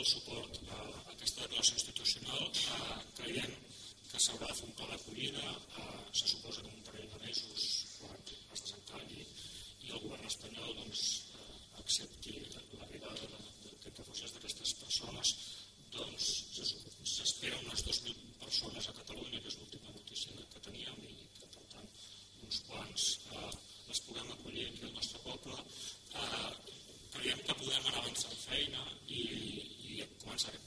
suport a aquesta declaració institucional. Creiem que s'haurà de fer un pla d'acollida, se suposa que en un parell de mesos, quan es desencalli i el govern espanyol accepti l'arribada d'aquest refugiats d'aquestes persones, s'espera unes 2.000 persones a Catalunya, que és l'última notícia que teníem, i que per tant uns quants les puguem acollir aquí al nostre poble. Creiem que podem anar avançant feina i començar aquest